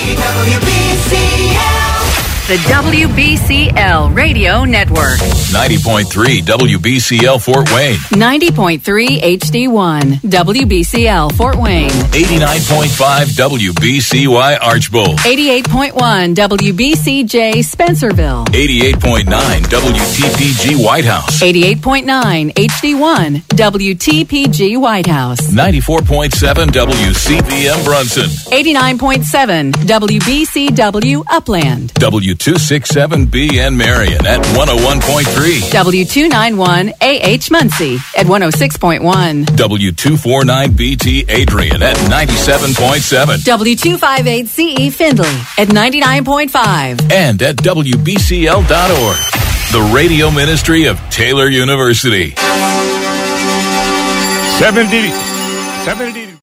The WBCL Radio Network. 90.3 WBCL Fort Wayne. 90.3 HD1 WBCL Fort Wayne. 89.5 WBCY Archbold. 88.1 WBCJ Spencerville. 88.9 WTPG White House. 88.9 HD1 WTPG White House. 94.7 WCVM Brunson. 89.7 WBCW Upland. W267BN Marion at 101.3. W291 AH Muncie at 106.1. W249BT Adrian at 97.7. W258CE Findlay at 99.5. And at WBCL.org. The radio ministry of Taylor University. 70